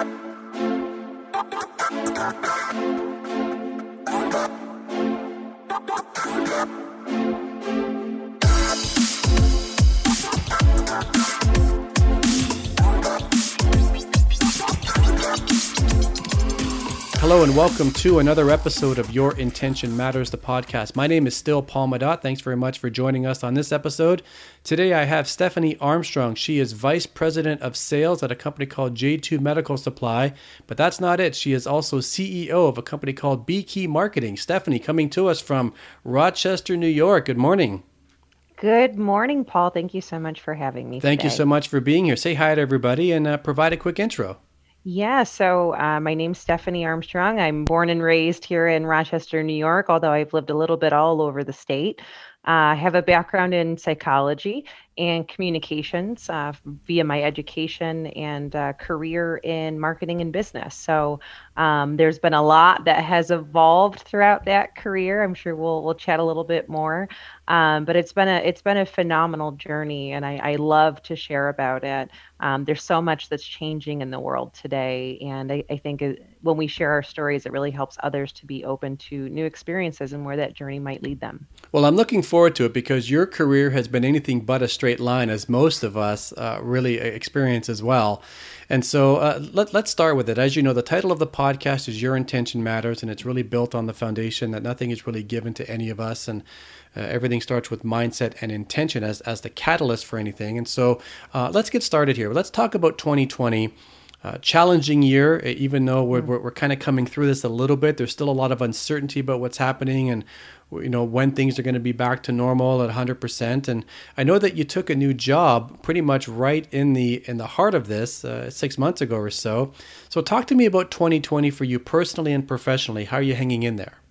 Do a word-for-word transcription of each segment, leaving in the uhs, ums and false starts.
Hello and welcome to another episode of Your Intention Matters, the podcast. My name is still Paul Madot. Thanks very much for joining us on this episode. Today I have Stephanie Armstrong. She is Vice President of Sales at a company called J two Medical Supply. But that's not it. She is also C E O of a company called Beekey Marketing. Stephanie, coming to us from Rochester, New York. Good morning. Good morning, Paul. Thank you so much for having me Thank today. you so much for being here. Say hi to everybody and uh, provide a quick intro. Yeah, so uh, my name's Stephanie Armstrong. I'm born and raised here in Rochester, New York, although I've lived a little bit all over the state. Uh, I have a background in psychology and communications uh, via my education and uh, career in marketing and business. So um, there's been a lot that has evolved throughout that career. I'm sure we'll we'll chat a little bit more, um, but it's been a it's been a phenomenal journey, and I, I love to share about it. Um, there's so much that's changing in the world today, and I, I think it, when we share our stories, it really helps others to be open to new experiences and where that journey might lead them. Well, I'm looking forward to it because your career has been anything but a straight line, as most of us uh, really experience as well. And so uh, let, let's start with it. As you know, the title of the podcast is Your Intention Matters, and it's really built on the foundation that nothing is really given to any of us, and uh, everything starts with mindset and intention as, as the catalyst for anything. And so uh, let's get started here. Let's talk about twenty twenty. Uh, challenging year, even though we're, we're, we're kind of coming through this a little bit. There's still a lot of uncertainty about what's happening and, you know, when things are going to be back to normal at one hundred percent. And I know that you took a new job pretty much right in the in the heart of this uh, six months ago or so. So talk to me about twenty twenty for you personally and professionally. How are you hanging in there?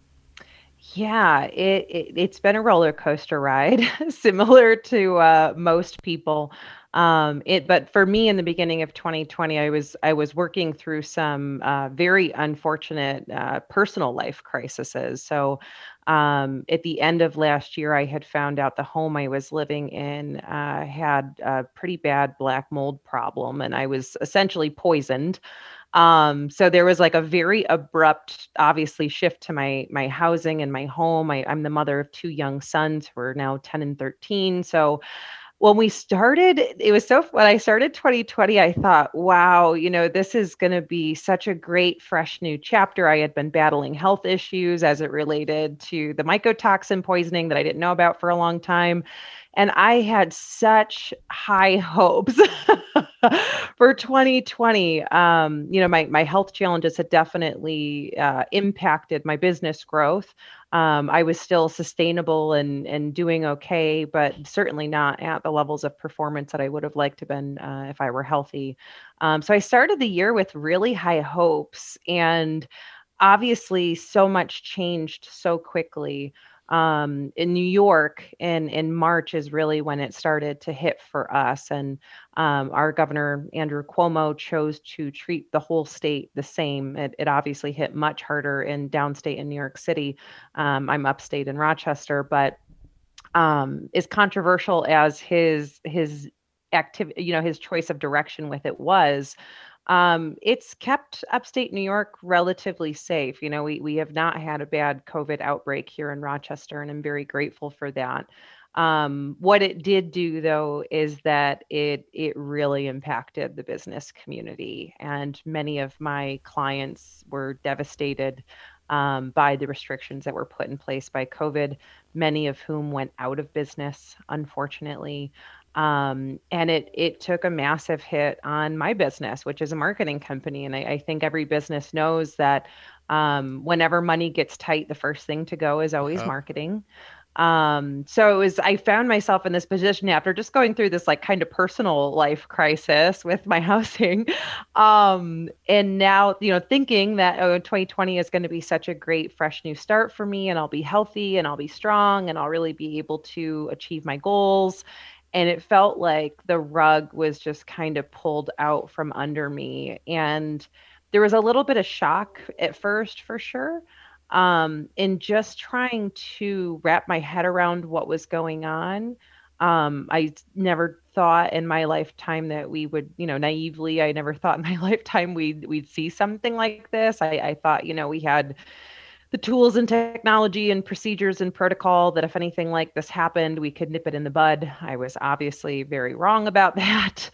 Yeah, it, it, it's been a roller coaster ride, similar to uh, most people. Um, it, but for me, in the beginning of twenty twenty, I was I was working through some uh, very unfortunate uh, personal life crises. So, um, at the end of last year, I had found out the home I was living in uh, had a pretty bad black mold problem, and I was essentially poisoned. Um, so there was like a very abrupt, obviously, shift to my my housing and my home. I, I'm the mother of two young sons who are now ten and thirteen. So when we started, it was so, when I started twenty twenty, I thought, wow, you know, this is going to be such a great, fresh new chapter. I had been battling health issues as it related to the mycotoxin poisoning that I didn't know about for a long time. And I had such high hopes for twenty twenty. Um, you know, my, my health challenges had definitely uh, impacted my business growth. Um, I was still sustainable and and doing okay, but certainly not at the levels of performance that I would have liked to have been uh, if I were healthy. Um, so I started the year with really high hopes, and obviously so much changed so quickly. Um, in New York, in in March is really when it started to hit for us, and um, our governor Andrew Cuomo chose to treat the whole state the same. It, it obviously hit much harder in downstate in New York City. Um, I'm upstate in Rochester, but um, as controversial as his his activity, you know, his choice of direction with it was. Um, it's kept upstate New York relatively safe. You know, we we have not had a bad COVID outbreak here in Rochester, and I'm very grateful for that. Um, what it did do, though, is that it it really impacted the business community, and many of my clients were devastated um, by the restrictions that were put in place by COVID, many of whom went out of business, unfortunately. Um, and it it took a massive hit on my business, which is a marketing company. And I, I think every business knows that um, whenever money gets tight, the first thing to go is always Yeah. marketing. Um, so it was, I found myself in this position after just going through this like kind of personal life crisis with my housing. Um, and now, you know, thinking that oh, twenty twenty is going to be such a great, fresh new start for me, and I'll be healthy and I'll be strong and I'll really be able to achieve my goals. And it felt like the rug was just kind of pulled out from under me. And there was a little bit of shock at first, for sure. Um, in just trying to wrap my head around what was going on. Um, I never thought in my lifetime that we would, you know, naively, I never thought in my lifetime we'd we'd see something like this. I, I thought, you know, we had the tools and technology and procedures and protocol that if anything like this happened, we could nip it in the bud. I was obviously very wrong about that.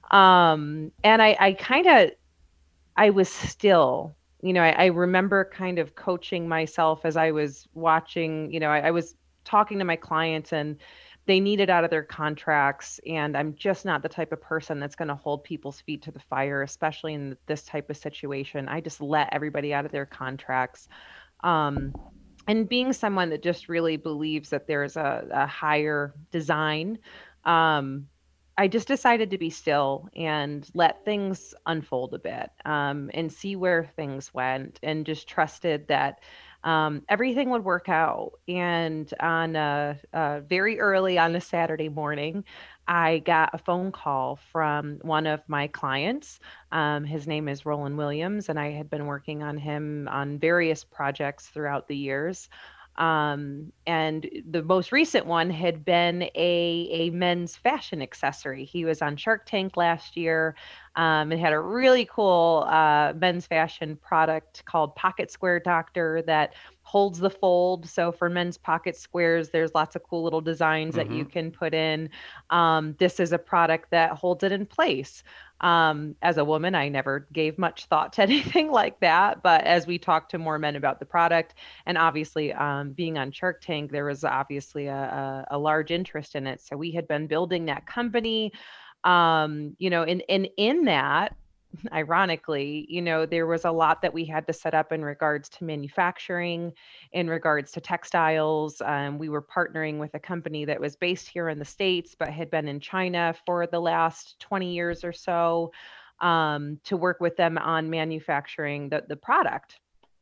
Um, and I, I kind of, I was still, you know, I, I remember kind of coaching myself as I was watching, you know, I, I was talking to my clients and they needed out of their contracts. And I'm just not the type of person that's going to hold people's feet to the fire, especially in this type of situation. I just let everybody out of their contracts. Um, and being someone that just really believes that there's a, a higher design, um, I just decided to be still and let things unfold a bit, um, and see where things went, and just trusted that um, everything would work out. And on a, a very early on a Saturday morning, I got a phone call from one of my clients. Um, his name is Roland Williams, and I had been working on him on various projects throughout the years. Um, and the most recent one had been a, a men's fashion accessory. He was on Shark Tank last year. Um, it had a really cool uh, men's fashion product called Pocket Square Doctor that holds the fold. So for men's pocket squares, there's lots of cool little designs that you Mm-hmm. can put in. Um, this is a product that holds it in place. Um, as a woman, I never gave much thought to anything like that. But as we talked to more men about the product, and obviously um, being on Shark Tank, there was obviously a, a, a large interest in it. So we had been building that company, um, you know, and, and in that, ironically, you know, there was a lot that we had to set up in regards to manufacturing, in regards to textiles. Um, we were partnering with a company that was based here in the States, but had been in China for the last twenty years or so, um, to work with them on manufacturing the, the product.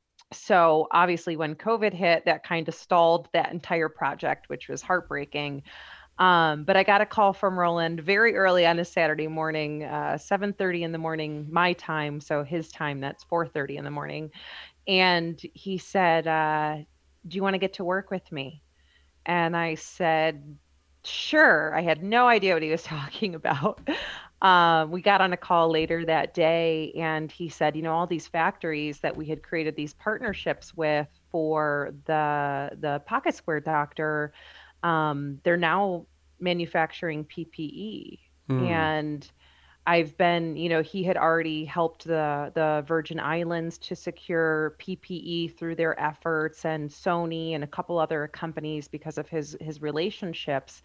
So obviously, when COVID hit, that kind of stalled that entire project, which was heartbreaking. Um, but I got a call from Roland very early on a Saturday morning, uh, seven thirty in the morning, my time. So his time, that's four thirty in the morning. And he said, uh, do you want to get to work with me? And I said, sure. I had no idea what he was talking about. Um, we got on a call later that day, and he said, you know, all these factories that we had created these partnerships with for the the Pocket Square Doctor, um, they're now manufacturing P P E. Mm. And I've been, you know, he had already helped the the Virgin Islands to secure P P E through their efforts, and Sony and a couple other companies because of his his relationships.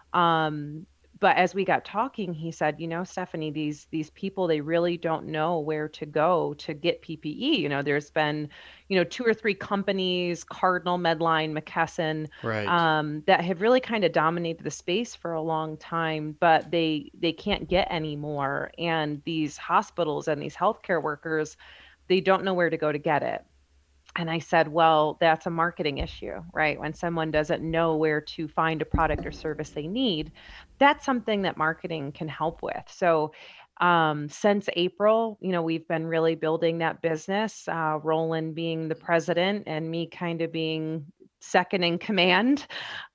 Um, but as we got talking, he said, you know, Stephanie, these these people, they really don't know where to go to get P P E. You know, there's been, you know, two or three companies, Cardinal, Medline, McKesson, Right. um, that have really kind of dominated the space for a long time, but they they can't get any more. And these hospitals and these healthcare workers, they don't know where to go to get it. And I said, well, that's a marketing issue, right? When someone doesn't know where to find a product or service they need, that's something that marketing can help with. So, um, since April, you know, we've been really building that business, uh, Roland being the president and me kind of being second in command.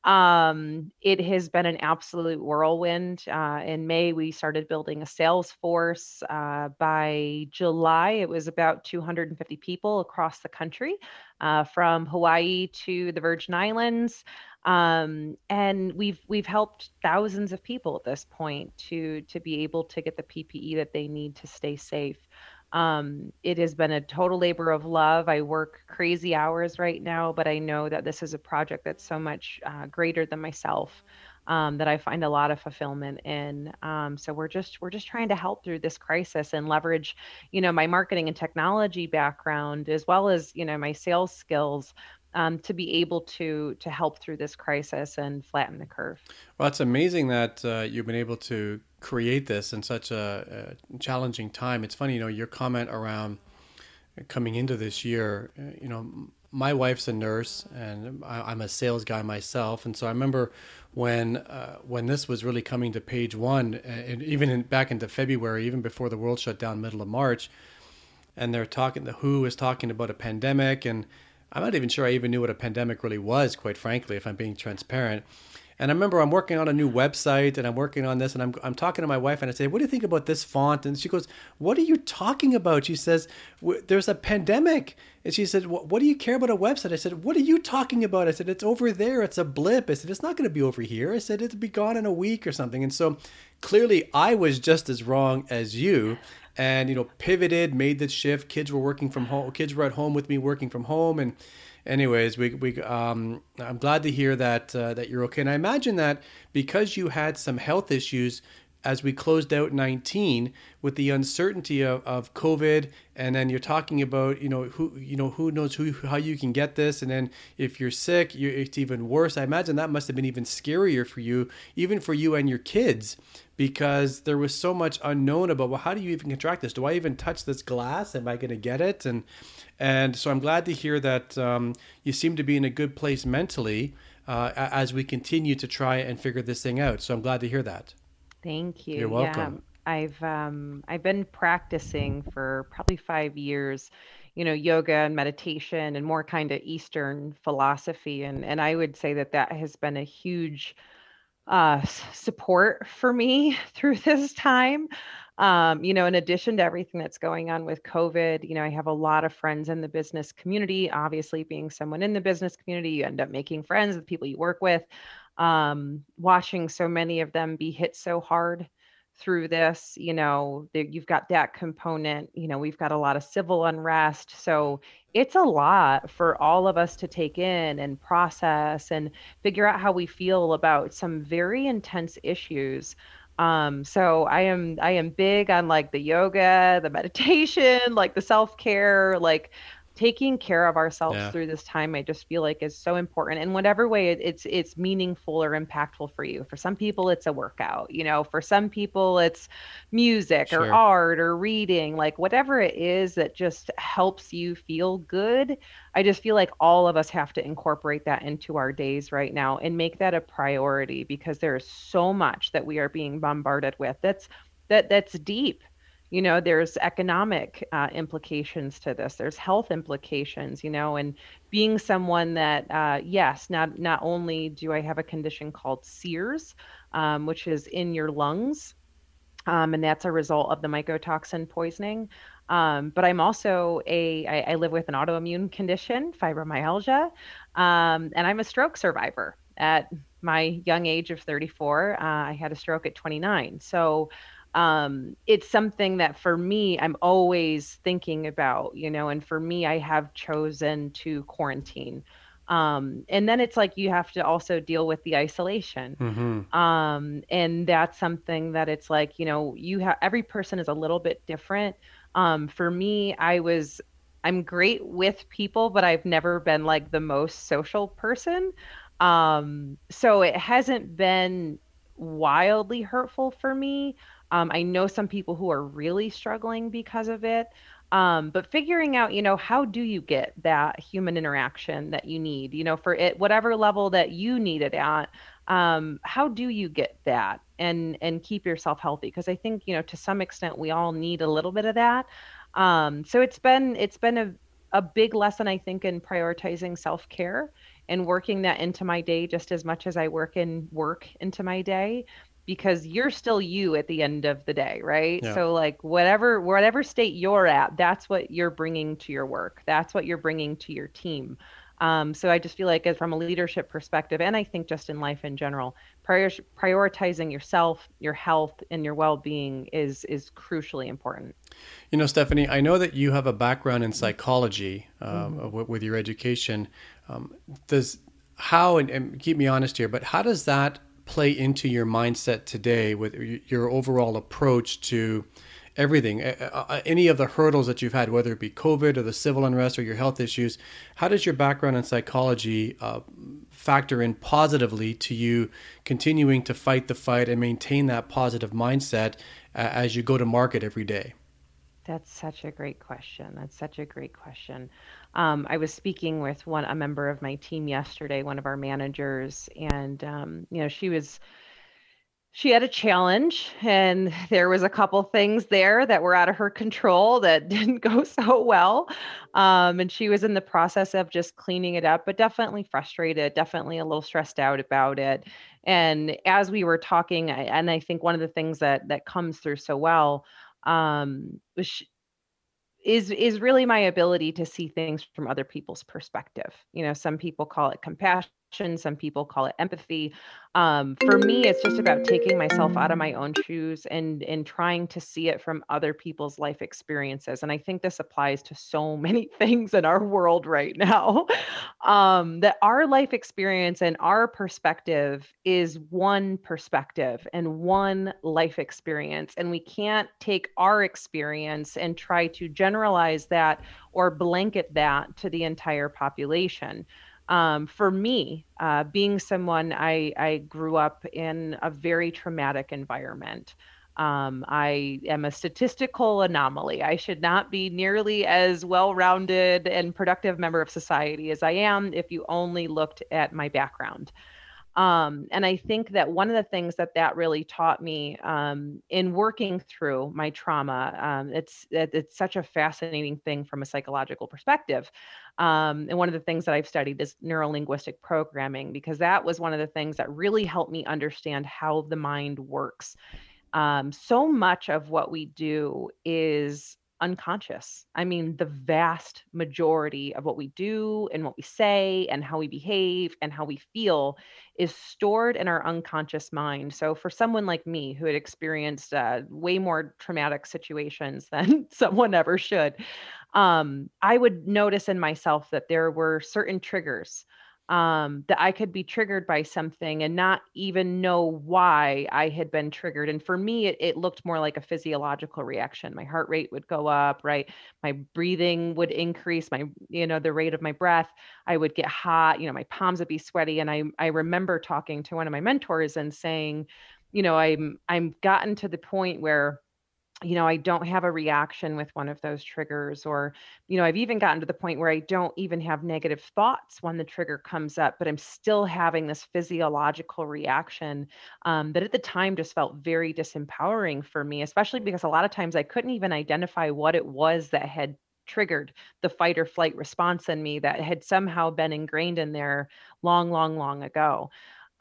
Um, it has been an absolute whirlwind. Uh, in May, we started building a sales force. Uh, by July, it was about two hundred fifty people across the country, uh, from Hawaii to the Virgin Islands. Um, and we've we've helped thousands of people at this point to to be able to get the P P E that they need to stay safe. Um, it has been a total labor of love. I work crazy hours right now, but I know that this is a project that's so much uh, greater than myself, um, that I find a lot of fulfillment in. Um, so we're just we're just trying to help through this crisis and leverage, you know, my marketing and technology background as well as, you know, my sales skills, um, to be able to to help through this crisis and flatten the curve. Well, it's amazing that uh, you've been able to create this in such a, a challenging time. It's funny, you know, your comment around coming into this year. uh, You know, my wife's a nurse, and I, I'm a sales guy myself, and so I remember when uh, when this was really coming to page one, and even in, back into February, even before the world shut down, middle of March, and they're talking. The W H O is talking about a pandemic, and I'm not even sure I even knew what a pandemic really was, quite frankly, if I'm being transparent. And I remember I'm working on a new website and I'm working on this and I'm, I'm talking to my wife and I say, what do you think about this font? And she goes, what are you talking about? She says, there's a pandemic. And she said, what do you care about a website? I said, what are you talking about? I said, it's over there. It's a blip. I said, it's not going to be over here. I said, it'll be gone in a week or something. And so clearly I was just as wrong as you. And, you know, pivoted, made the shift. Kids were working from home. Kids were at home with me working from home. And anyways, we, we, um, I'm glad to hear that, uh, that you're okay. And I imagine that because you had some health issues as we closed out nineteen with the uncertainty of, of COVID, and then you're talking about, you know, who, you know, who knows who, how you can get this. And then if you're sick, you, it's even worse. I imagine that must've been even scarier for you, even for you and your kids, because there was so much unknown about, well, how do you even contract this? Do I even touch this glass? Am I going to get it? And, and so I'm glad to hear that um, you seem to be in a good place mentally uh, as we continue to try and figure this thing out. So I'm glad to hear that. Thank you. You're welcome. Yeah, I've um I've been practicing for probably five years, you know, yoga and meditation and more kind of Eastern philosophy, and and I would say that that has been a huge uh s- support for me through this time. Um, you know, in addition to everything that's going on with COVID, you know, I have a lot of friends in the business community. Obviously, being someone in the business community, you end up making friends with people you work with. Um, watching so many of them be hit so hard through this, you know, there, you've got that component. You know, we've got a lot of civil unrest. So it's a lot for all of us to take in and process and figure out how we feel about some very intense issues. Um, so I am I am big on like the yoga, the meditation, like the self-care, like taking care of ourselves Yeah, through this time. I just feel like is so important in whatever way it, it's it's meaningful or impactful for you. For some people it's a workout, you know, for some people it's music or sure. art or reading, like whatever it is that just helps you feel good. I just feel like all of us have to incorporate that into our days right now and make that a priority because there is so much that we are being bombarded with that's that that's deep. You know, there's economic uh, implications to this. There's health implications, you know, and being someone that, uh, yes, not not only do I have a condition called SEERS, um, which is in your lungs, um, and that's a result of the mycotoxin poisoning. Um, but I'm also a, I, I live with an autoimmune condition, fibromyalgia, um, and I'm a stroke survivor. At my young age of thirty-four, uh, I had a stroke at twenty-nine. So um, it's something that for me, I'm always thinking about, you know, and for me, I have chosen to quarantine. Um, and then it's like you have to also deal with the isolation. Mm-hmm. Um, and that's something that it's like, you know, you have every person is a little bit different. Um, for me, I was I'm great with people, but I've never been like the most social person. Um, so it hasn't been wildly hurtful for me. Um, I know some people who are really struggling because of it. Um, but figuring out, you know, how do you get that human interaction that you need, you know, for it, whatever level that you need it at, um, how do you get that and and keep yourself healthy? Because I think, you know, to some extent we all need a little bit of that. Um, so it's been it's been a a big lesson, I think, in prioritizing self-care and working that into my day just as much as I work in work into my day because you're still you at the end of the day, right? Yeah. So like whatever whatever state you're at, that's what you're bringing to your work. That's what you're bringing to your team. Um, so I just feel like as from a leadership perspective, and I think just in life in general, prior, prioritizing yourself, your health, and your well-being is is crucially important. You know, Stephanie, I know that you have a background in psychology um, Mm-hmm. with, with your education. Um, does how and, and keep me honest here, but how does that play into your mindset today with y- your overall approach to everything? Uh, uh, any of the hurdles that you've had, whether it be COVID or the civil unrest or your health issues, how does your background in psychology uh, factor in positively to you continuing to fight the fight and maintain that positive mindset uh, as you go to market every day? That's such a great question. That's such a great question. Um, I was speaking with one a member of my team yesterday, one of our managers, and um, you know, she was She had a challenge, and there was a couple things there that were out of her control that didn't go so well. Um, and she was in the process of just cleaning it up, but definitely frustrated, definitely a little stressed out about it. And as we were talking, I, and I think one of the things that that comes through so well um, was is is really my ability to see things from other people's perspective. You know, some people call it compassion, some people call it empathy. Um, for me, it's just about taking myself out of my own shoes and and trying to see it from other people's life experiences. And I think this applies to so many things in our world right now. Um, that our life experience and our perspective is one perspective and one life experience. And we can't take our experience and try to generalize that or blanket that to the entire population. Um, for me, uh, being someone, I, I grew up in a very traumatic environment. Um, I am a statistical anomaly. I should not be nearly as well rounded and productive member of society as I am if you only looked at my background. Um, and I think that one of the things that that really taught me um, in working through my trauma, um, it's it, it's such a fascinating thing from a psychological perspective. Um, and one of the things that I've studied is neurolinguistic programming, because that was one of the things that really helped me understand how the mind works. Um, so much of what we do is unconscious. I mean, the vast majority of what we do and what we say and how we behave and how we feel is stored in our unconscious mind. So, for someone like me who had experienced uh, way more traumatic situations than someone ever should, um, I would notice in myself that there were certain triggers um, that I could be triggered by something and not even know why I had been triggered. And for me, it, it looked more like a physiological reaction. My heart rate would go up, right? My breathing would increase, my, you know, the rate of my breath. I would get hot, you know, my palms would be sweaty. And I, I remember talking to one of my mentors and saying, you know, I'm, I'm gotten to the point where you know, I don't have a reaction with one of those triggers, or, you know, I've even gotten to the point where I don't even have negative thoughts when the trigger comes up, but I'm still having this physiological reaction um, that at the time just felt very disempowering for me, especially because a lot of times I couldn't even identify what it was that had triggered the fight or flight response in me that had somehow been ingrained in there long, long, long ago.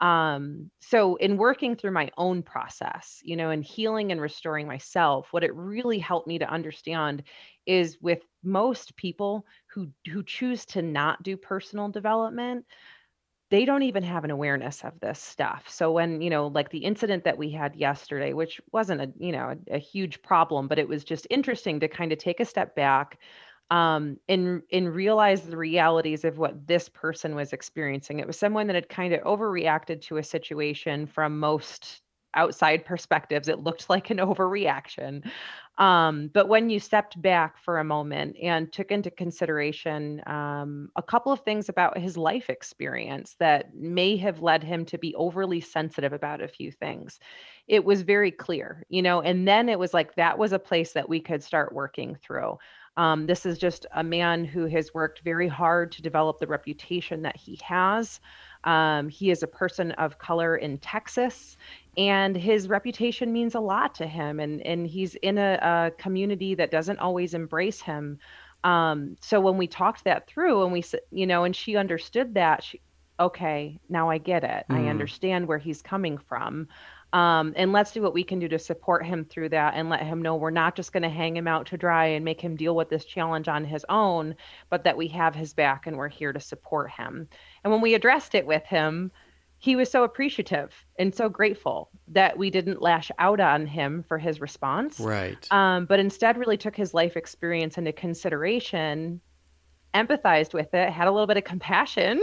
Um, so in working through my own process, you know, and healing and restoring myself, what it really helped me to understand is with most people who who choose to not do personal development, they don't even have an awareness of this stuff. So when, you know, like the incident that we had yesterday, which wasn't a, you know, a, a huge problem, but it was just interesting to kind of take a step back um, and and realize the realities of what this person was experiencing. It was someone that had kind of overreacted to a situation from most outside perspectives. It looked like an overreaction. Um, but when you stepped back for a moment and took into consideration um, a couple of things about his life experience that may have led him to be overly sensitive about a few things, it was very clear, you know, and then it was like that was a place that we could start working through. Um, this is just a man who has worked very hard to develop the reputation that he has. Um, he is a person of color in Texas, and his reputation means a lot to him. And, and he's in a, a community that doesn't always embrace him. Um, so when we talked that through and we, s- you know, and she understood that, she, okay, now I get it. I Mm. understand where he's coming from. Um, and let's do what we can do to support him through that and let him know we're not just going to hang him out to dry and make him deal with this challenge on his own, but that we have his back and we're here to support him. And when we addressed it with him, he was so appreciative and so grateful that we didn't lash out on him for his response, Right. um, but instead really took his life experience into consideration, empathized with it, had a little bit of compassion,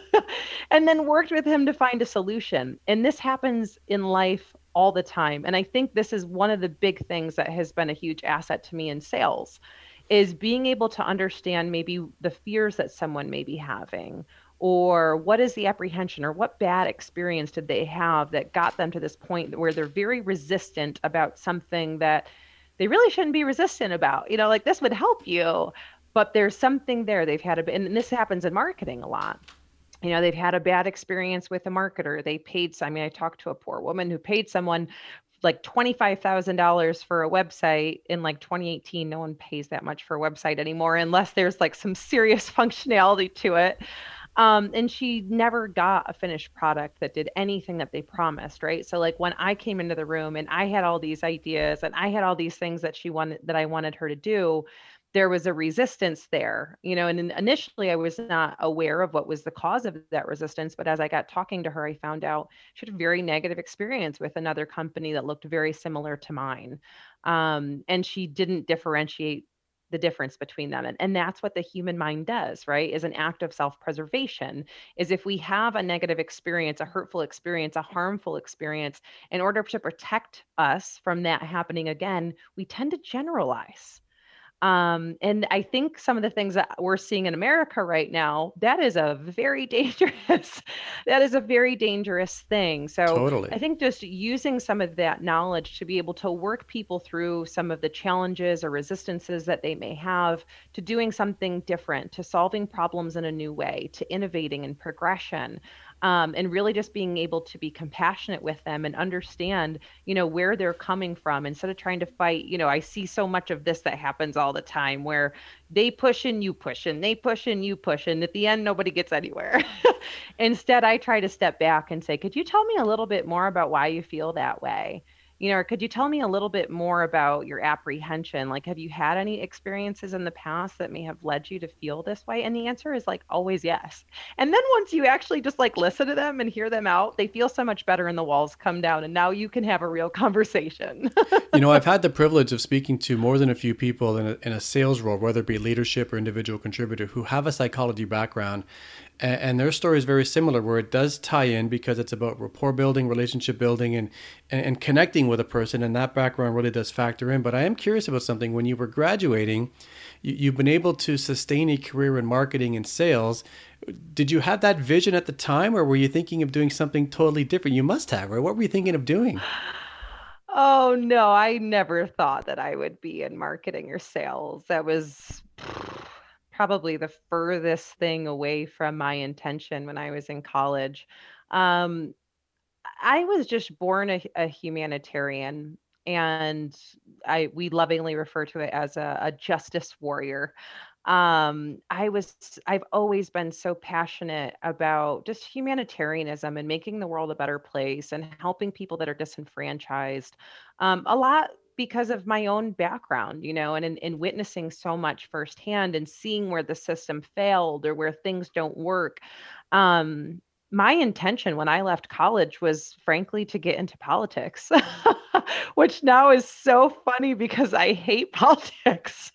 and then worked with him to find a solution. And this happens in life all the time. And I think this is one of the big things that has been a huge asset to me in sales is being able to understand maybe the fears that someone may be having, or what is the apprehension, or what bad experience did they have that got them to this point where they're very resistant about something that they really shouldn't be resistant about. You know, like this would help you, but there's something there they've had a bit, and this happens in marketing a lot. You know, they've had a bad experience with a marketer. They paid, I mean, I talked to a poor woman who paid someone like twenty-five thousand dollars for a website in like twenty eighteen. No one pays that much for a website anymore unless there's like some serious functionality to it. Um, and she never got a finished product that did anything that they promised, right? So like when I came into the room and I had all these ideas and I had all these things that she wanted that I wanted her to do, there was a resistance there, you know, and initially I was not aware of what was the cause of that resistance. But as I got talking to her, I found out she had a very negative experience with another company that looked very similar to mine. Um, and she didn't differentiate the difference between them. And, and that's what the human mind does, right? Is an act of self-preservation. Is if we have a negative experience, a hurtful experience, a harmful experience, in order to protect us from that happening again, we tend to generalize. Um, and I think some of the things that we're seeing in America right now, that is a very dangerous, that is a very dangerous thing. So I Totally. think just using some of that knowledge to be able to work people through some of the challenges or resistances that they may have to doing something different, to solving problems in a new way, to innovating and progression. Um, and really just being able to be compassionate with them and understand, you know, where they're coming from instead of trying to fight. You know, I see so much of this that happens all the time where they push and you push and they push and you push. And at the end, nobody gets anywhere. Instead, I try to step back and say, could you tell me a little bit more about why you feel that way? You know, or could you tell me a little bit more about your apprehension? Like, have you had any experiences in the past that may have led you to feel this way? And the answer is like always yes. And then once you actually just like listen to them and hear them out, they feel so much better and the walls come down. And now you can have a real conversation. You know, I've had the privilege of speaking to more than a few people in a, in a sales role, whether it be leadership or individual contributor, who have a psychology background. And, and their story is very similar, where it does tie in because it's about rapport building, relationship building, and, and, and connecting with a person. And that background really does factor in. But I am curious about something. When you were graduating, you, you've been able to sustain a career in marketing and sales. Did you have that vision at the time, or were you thinking of doing something totally different? You must have, right? What were you thinking of doing? Oh, no, I never thought that I would be in marketing or sales. That was probably the furthest thing away from my intention when I was in college. Um, I was just born a, a humanitarian, and I we lovingly refer to it as a, a justice warrior. Um, I was I've always been so passionate about just humanitarianism and making the world a better place and helping people that are disenfranchised. Um, a lot because of my own background, you know, and in, in witnessing so much firsthand and seeing where the system failed or where things don't work. Um, my intention when I left college was frankly to get into politics, which now is so funny because I hate politics.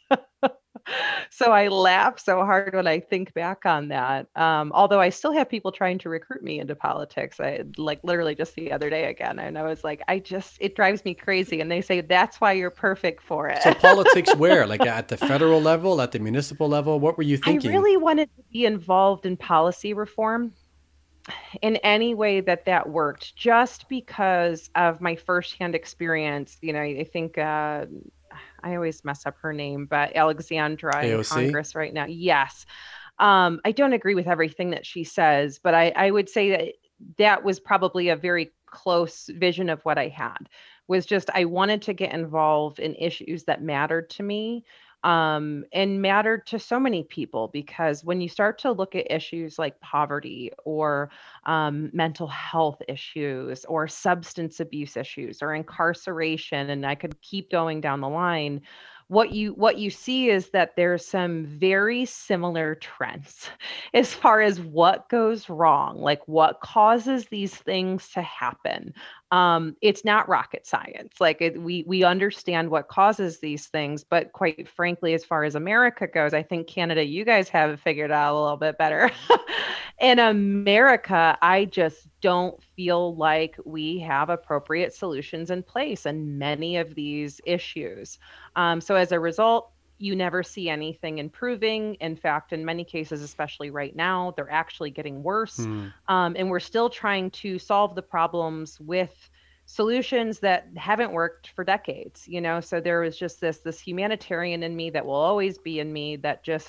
So I laugh so hard when I think back on that. Um, although I still have people trying to recruit me into politics. I like literally just the other day again. And I was like, I just, it drives me crazy. And they say, that's why you're perfect for it. So politics where? Like at the federal level, at the municipal level? What were you I thinking? really wanted to be involved in policy reform in any way that that worked, just because of my firsthand experience. You know, I think uh, I always mess up her name, but Alexandra in A O C? Congress right now. Yes. Um, I don't agree with everything that she says, but I, I would say that that was probably a very close vision of what I had, was just I wanted to get involved in issues that mattered to me, um, and mattered to so many people. Because when you start to look at issues like poverty or um, mental health issues or substance abuse issues or incarceration, and I could keep going down the line, what you what you see is that there's some very similar trends as far as what goes wrong, like what causes these things to happen. Um, it's not rocket science. Like it, we we understand what causes these things, but quite frankly, as far as America goes, I think Canada, you guys have it figured out a little bit better. In America, I just don't feel like we have appropriate solutions in place in many of these issues. Um, so as a result, you never see anything improving. In fact, in many cases, especially right now, they're actually getting worse. Hmm. Um, and we're still trying to solve the problems with solutions that haven't worked for decades, you know? So there was just this, this humanitarian in me that will always be in me that just,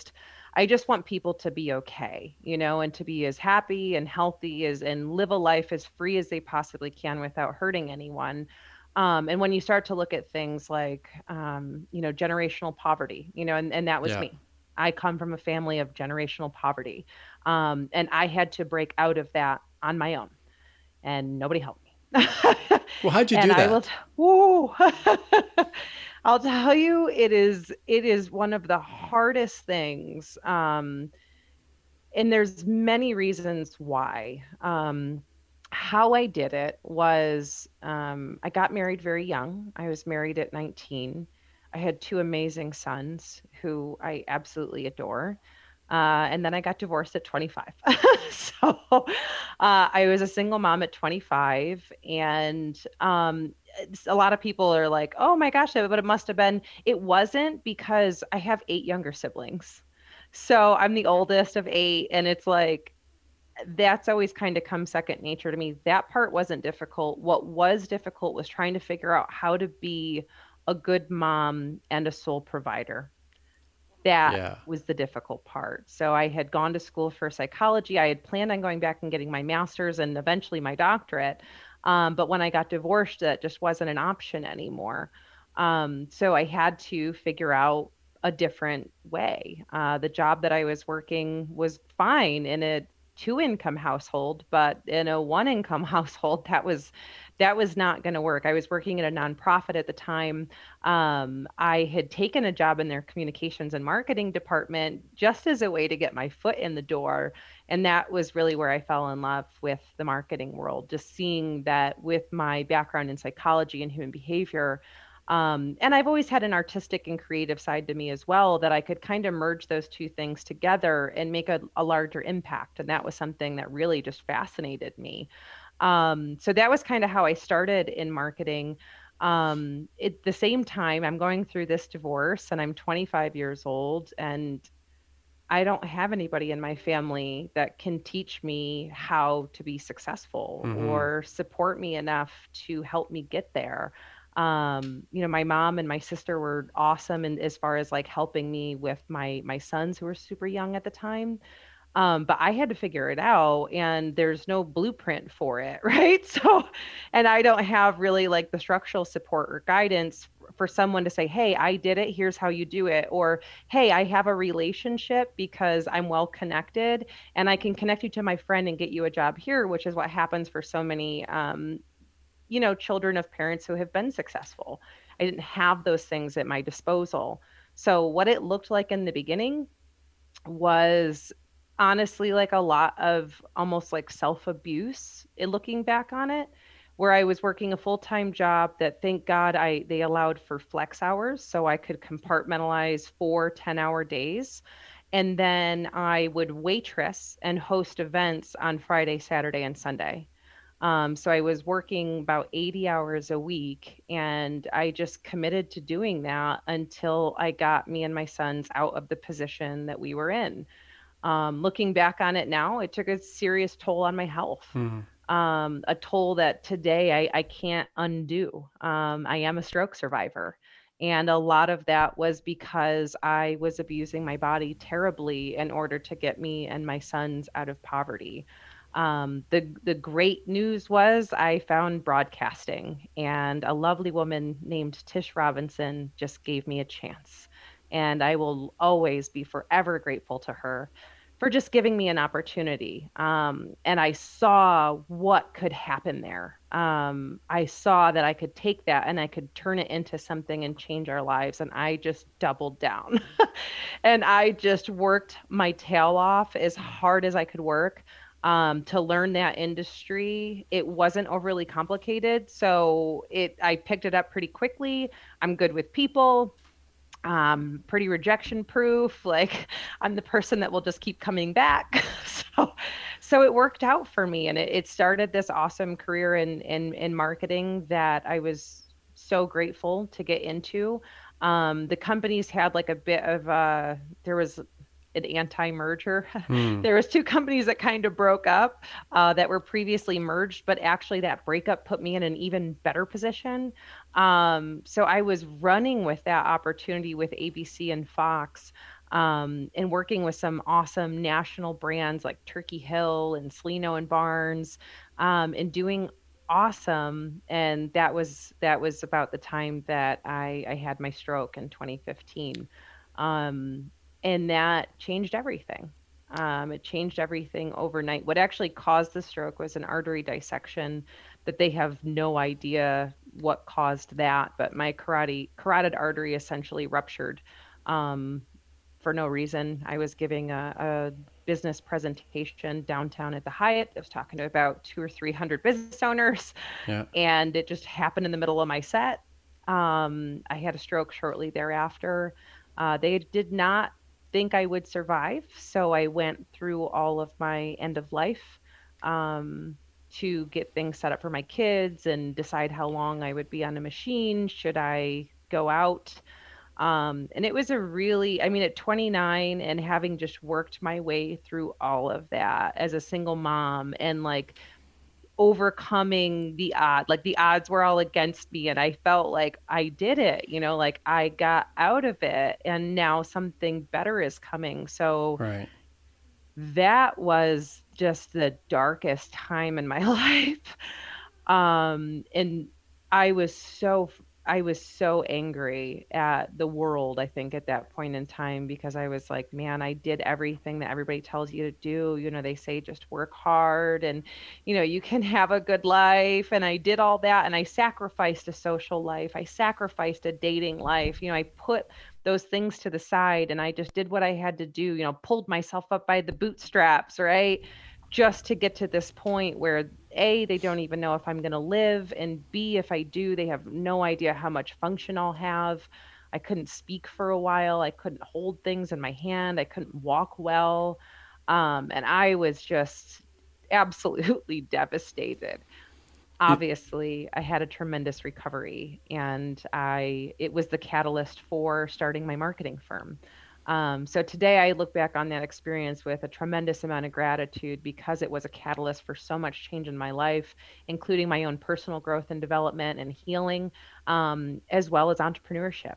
I just want people to be okay, you know, and to be as happy and healthy as and live a life as free as they possibly can without hurting anyone. Um, and when you start to look at things like, um, you know, generational poverty, you know, and, and that was Yeah. me. I come from a family of generational poverty. Um, and I had to break out of that on my own, and nobody helped me. Well, how'd you And do I will, that? t- woo, I'll tell you, it is, it is one of the hardest things. Um, and there's many reasons why. Um, how I did it was um, I got married very young. I was married at nineteen. I had two amazing sons who I absolutely adore. Uh, and then I got divorced at twenty-five. so uh, I was a single mom at twenty-five. And um, a lot of people are like, oh my gosh, but it must have been. It wasn't, because I have eight younger siblings. So I'm the oldest of eight. And it's like, that's always kind of come second nature to me. That part wasn't difficult. What was difficult was trying to figure out how to be a good mom and a sole provider. That Yeah. was the difficult part. So I had gone to school for psychology. I had planned on going back and getting my master's and eventually my doctorate. Um, but when I got divorced, that just wasn't an option anymore. Um, so I had to figure out a different way. Uh, the job that I was working was fine in a two income household, but in a one income household, that was that was not going to work. I was working at a nonprofit at the time. um, I had taken a job in their communications and marketing department just as a way to get my foot in the door. And that was really where I fell in love with the marketing world, just seeing that with my background in psychology and human behavior. Um, and I've always had an artistic and creative side to me as well, that I could kind of merge those two things together and make a, a larger impact. And that was something that really just fascinated me. Um, so that was kind of how I started in marketing. Um, at the same time, I'm going through this divorce and I'm twenty-five years old, and I don't have anybody in my family that can teach me how to be successful Hmm. or support me enough to help me get there. Um, you know, my mom and my sister were awesome, and as far as like helping me with my my sons who were super young at the time. Um, but I had to figure it out, and there's no blueprint for it, right? So, and I don't have really like the structural support or guidance for someone to say, hey, I did it, here's how you do it. Or, hey, I have a relationship because I'm well connected and I can connect you to my friend and get you a job here, which is what happens for so many, um, you know, children of parents who have been successful. I didn't have those things at my disposal. So, what it looked like in the beginning was honestly like a lot of almost like self abuse in looking back on it, where I was working a full-time job that, thank God, I they allowed for flex hours so I could compartmentalize four ten hour days. And then I would waitress and host events on Friday, Saturday, and Sunday. Um, so I was working about eighty hours a week, and I just committed to doing that until I got me and my sons out of the position that we were in. Um, looking back on it now, it took a serious toll on my health, Hmm. um, a toll that today I, I can't undo. Um, I am a stroke survivor. And a lot of that was because I was abusing my body terribly in order to get me and my sons out of poverty. Um, the the great news was I found broadcasting, and a lovely woman named Tish Robinson just gave me a chance. And I will always be forever grateful to her for just giving me an opportunity. Um, and I saw what could happen there. Um, I saw that I could take that and I could turn it into something and change our lives. And I just doubled down. And I just worked my tail off as hard as I could work, um, to learn that industry. It wasn't overly complicated, so it I picked it up pretty quickly. I'm good with people. Um, pretty rejection proof. Like, I'm the person that will just keep coming back. so, so it worked out for me, and it, it started this awesome career in in in marketing that I was so grateful to get into. Um, the companies had like a bit of uh, there was an anti-merger. Hmm. There was two companies that kind of broke up, uh, that were previously merged, but actually that breakup put me in an even better position. Um, so I was running with that opportunity with A B C and Fox. um, and working with some awesome national brands like Turkey Hill and Celino and Barnes, um, and doing awesome. And that was that was about the time that I, I had my stroke in twenty fifteen. Um, and that changed everything. Um, it changed everything overnight. What actually caused the stroke was an artery dissection that they have no idea what caused that, but my carotid carotid artery essentially ruptured, um, for no reason. I was giving a, a business presentation downtown at the Hyatt. I was talking to about two or three hundred business owners, Yeah. and it just happened in the middle of my set. Um, I had a stroke shortly thereafter. Uh, they did not think I would survive, so I went through all of my end of life, um, to get things set up for my kids and decide how long I would be on a machine. Should I go out? Um, and it was a really, I mean, at twenty-nine and having just worked my way through all of that as a single mom and like overcoming the odd, like the odds were all against me. And I felt like I did it, you know, like I got out of it and now something better is coming. So Right. that was just the darkest time in my life. Um, and I was so I was so angry at the world, I think, at that point in time because I was like, man, I did everything that everybody tells you to do. You know, they say just work hard and, you know, you can have a good life. And I did all that and I sacrificed a social life. I sacrificed a dating life. You know, I put those things to the side and I just did what I had to do, you know, pulled myself up by the bootstraps, right? Just to get to this point where A, they don't even know if I'm going to live, and B, if I do, they have no idea how much function I'll have. I couldn't speak for a while. I couldn't hold things in my hand. I couldn't walk well. Um, and I was just absolutely devastated. It, Obviously, I had a tremendous recovery, and I it was the catalyst for starting my marketing firm. Um, so today I look back on that experience with a tremendous amount of gratitude because it was a catalyst for so much change in my life, including my own personal growth and development and healing, um, as well as entrepreneurship.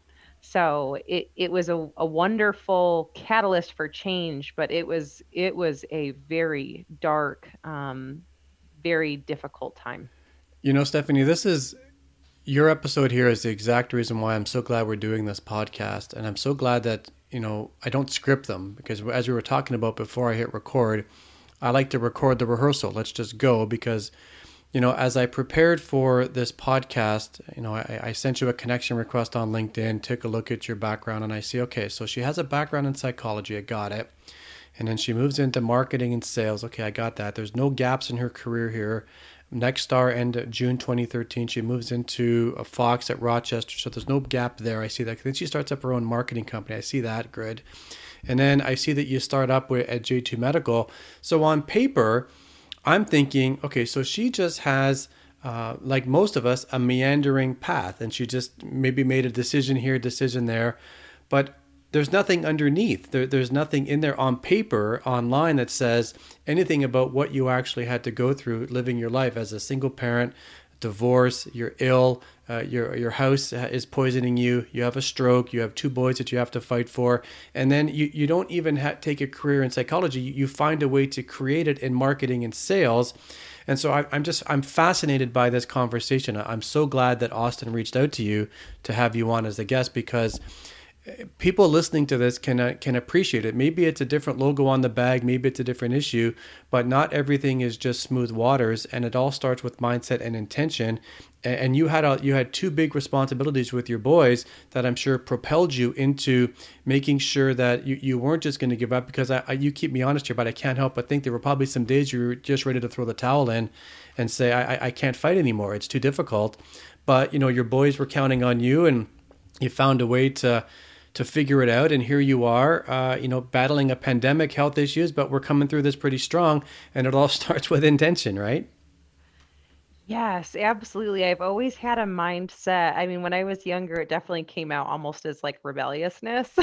So it, it was a, a wonderful catalyst for change, but it was it was a very dark, um, very difficult time. you know, Stephanie, this is your episode here is the exact reason why I'm so glad we're doing this podcast. And I'm so glad that, you know, I don't script them because as we were talking about before I hit record, I like to record the rehearsal. Let's just go because, you know, as I prepared for this podcast, you know, I, I sent you a connection request on LinkedIn, took a look at your background, and I see, okay, so she has a background in psychology. I got it. And then she moves into marketing and sales. Okay, I got that. There's no gaps in her career here. Nexstar end June twenty thirteen. She moves into a Fox at Rochester, so there's no gap there. I see that. Then she starts up her own marketing company. I see that. Good. And then I see that you start up with, at J two Medical. So on paper, I'm thinking, okay, so she just has, uh, like most of us, a meandering path, and she just maybe made a decision here, decision there, but there's nothing underneath. There, there's nothing in there on paper, online, that says anything about what you actually had to go through living your life as a single parent, divorce, you're ill, uh, your your house is poisoning you, you have a stroke, you have two boys that you have to fight for, and then you, you don't even ha- take a career in psychology. You, you find a way to create it in marketing and sales. And so I, I'm just, I'm fascinated by this conversation. I'm so glad that Austin reached out to you to have you on as a guest because people listening to this can uh, can appreciate it. Maybe it's a different logo on the bag, maybe it's a different issue, but not everything is just smooth waters, and it all starts with mindset and intention. And you had a, you had two big responsibilities with your boys that I'm sure propelled you into making sure that you, you weren't just going to give up. Because I, I, you keep me honest here, but I can't help but think there were probably some days you were just ready to throw the towel in and say, I, I can't fight anymore. It's too difficult. But you know, your boys were counting on you, and you found a way to to figure it out. And here you are, uh, you know, battling a pandemic, health issues, but we're coming through this pretty strong. And it all starts with intention, right? Yes, absolutely. I've always had a mindset. I mean, when I was younger, it definitely came out almost as like rebelliousness.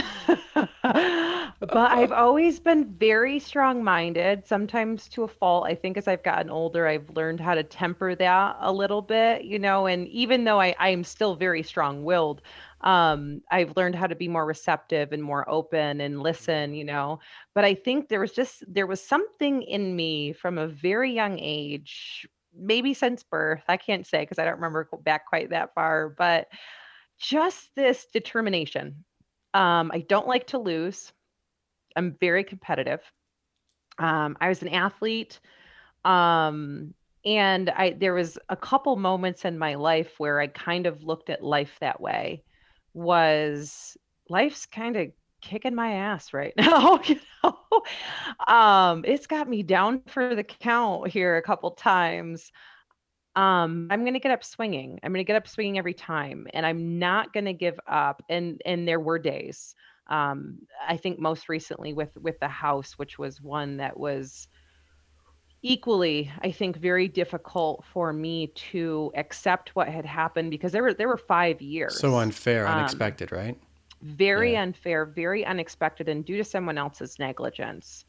But I've always been very strong-minded, sometimes to a fault. I think as I've gotten older, I've learned how to temper that a little bit, you know, and even though I, I am still very strong-willed, um, I've learned how to be more receptive and more open and listen, you know. But I think there was just there was something in me from a very young age, maybe since birth. I can't say because I don't remember back quite that far, but just this determination. Um, I don't like to lose. I'm very competitive. Um, I was an athlete. Um, and I there was a couple moments in my life where I kind of looked at life that way. Was life's kind of kicking my ass right now, you know? Um, it's got me down for the count here a couple times. Um, I'm going to get up swinging. I'm going to get up swinging every time, and I'm not going to give up. And and there were days. Um, I think most recently with with the house, which was one that was equally, I think, very difficult for me to accept what had happened because there were there were five So years. unfair, Um, unexpected, right? very Yeah. unfair, very unexpected, and due to someone else's negligence.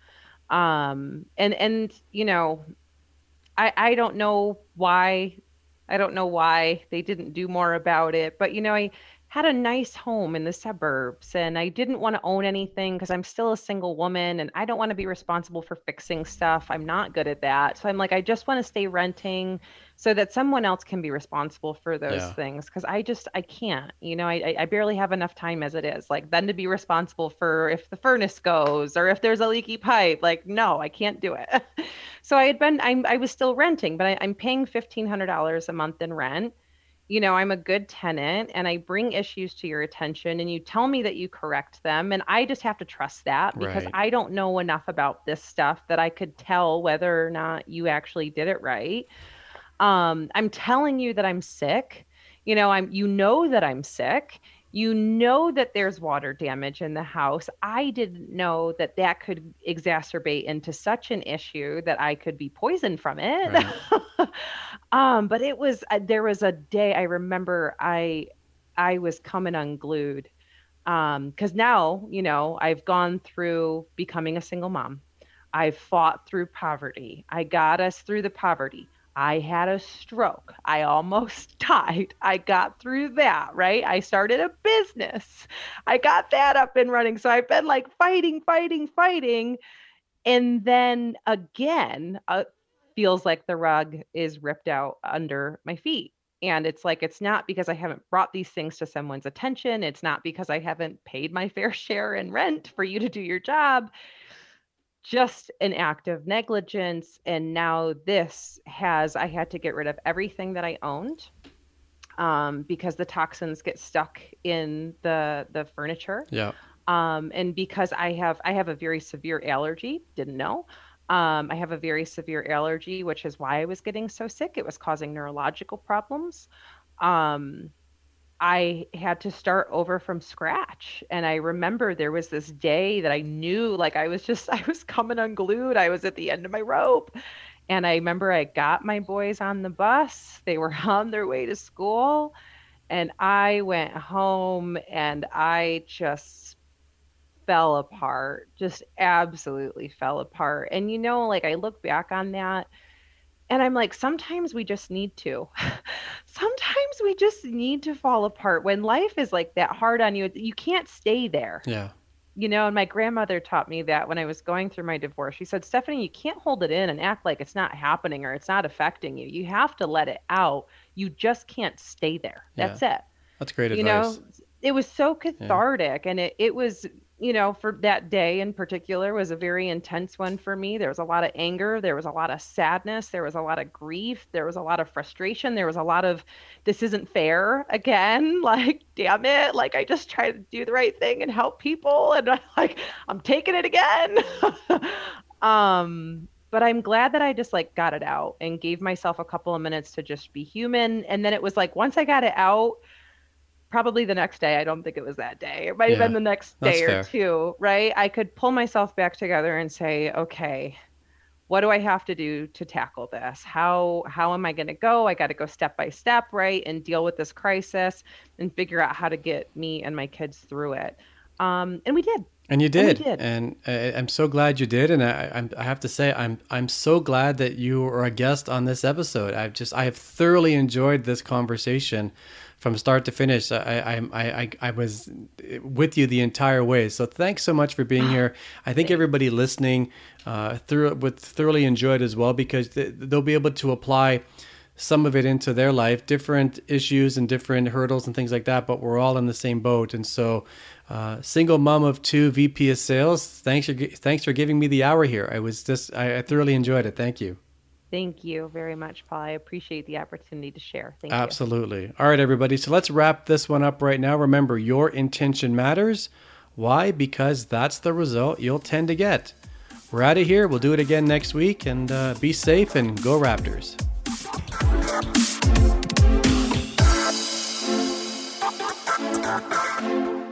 Um, and and you know, I, I don't know why. I don't know why they didn't do more about it. But, you know, I had a nice home in the suburbs and I didn't want to own anything because I'm still a single woman and I don't want to be responsible for fixing stuff. I'm not good at that. So I'm like, I just want to stay renting so that someone else can be responsible for those Yeah. things because I just, I can't. You know, I, I barely have enough time as it is. Like, then to be responsible for if the furnace goes or if there's a leaky pipe, like, no, I can't do it. So I had been, I'm, I was still renting, but I, I'm paying fifteen hundred dollars a month in rent. You know, I'm a good tenant and I bring issues to your attention and you tell me that you correct them. And I just have to trust that because Right. I don't know enough about this stuff that I could tell whether or not you actually did it right. Um, I'm telling you that I'm sick. You know, I'm you know that I'm sick. You know that there's water damage in the house. I didn't know that that could exacerbate into such an issue that I could be poisoned from it. Right. um, but it was uh, there was a day I remember I I was coming unglued. Um, because now, you know, I've gone through becoming a single mom. I fought through poverty. I got us through the poverty. I had a stroke. I almost died. I got through that, right? I started a business. I got that up and running. So I've been like fighting, fighting, fighting. And then again, uh, feels like the rug is ripped out under my feet. And it's like, it's not because I haven't brought these things to someone's attention. It's not because I haven't paid my fair share in rent for you to do your job, just an act of negligence. And now this has, I had to get rid of everything that I owned um, because the toxins get stuck in the the furniture. Yeah. Um, and because I have I have a very severe allergy, didn't know. Um, I have a very severe allergy, which is why I was getting so sick. It was causing neurological problems. Um, I had to start over from scratch. And I remember there was this day that I knew like I was just, I was coming unglued. I was at the end of my rope. And I remember I got my boys on the bus. They were on their way to school. And I went home and I just fell apart, just absolutely fell apart. And, you know, like I look back on that and I'm like, sometimes we just need to. Sometimes we just need to fall apart when life is like that hard on you. You can't stay there. Yeah. You know, and my grandmother taught me that when I was going through my divorce. She said, Stephanie, you can't hold it in and act like it's not happening or it's not affecting you. You have to let it out. You just can't stay there. That's Yeah. it. That's great You advice. know, it was so cathartic. And it, it was, you know, for that day in particular was a very intense one for me. There was a lot of anger. There was a lot of sadness. There was a lot of grief. There was a lot of frustration. There was a lot of, this isn't fair again. Like, damn it. Like, I just tried to do the right thing and help people. And I like, I'm taking it again. um, but I'm glad that I just like got it out and gave myself a couple of minutes to just be human. And then it was like, once I got it out, probably the next day. I don't think it was that day. It might have Yeah, been the next that's day or fair. two, right? I could pull myself back together and say, okay, what do I have to do to tackle this? How how am I going to go? I got to go step by step, right? And deal with this crisis and figure out how to get me and my kids through it. Um, and we did. And you did, and, did. and I, I'm so glad you did. And I, I'm, I have to say, I'm, I'm so glad that you are a guest on this episode. I've just, I have thoroughly enjoyed this conversation from start to finish. I, I, I, I was with you the entire way. So thanks so much for being here. I think everybody listening uh, through would thoroughly enjoy it as well, because they'll be able to apply some of it into their life, different issues and different hurdles and things like that, but we're all in the same boat. And so uh, single mom of two, V P of sales, thanks for, thanks for giving me the hour here. I was just, I, I thoroughly enjoyed it. Thank you. Thank you very much, Paul. I appreciate the opportunity to share. Thank Absolutely. you. Absolutely. All right, everybody. So let's wrap this one up right now. Remember, your intention matters. Why? Because that's the result you'll tend to get. We're out of here. We'll do it again next week, and uh, be safe and go Raptors. Thank you.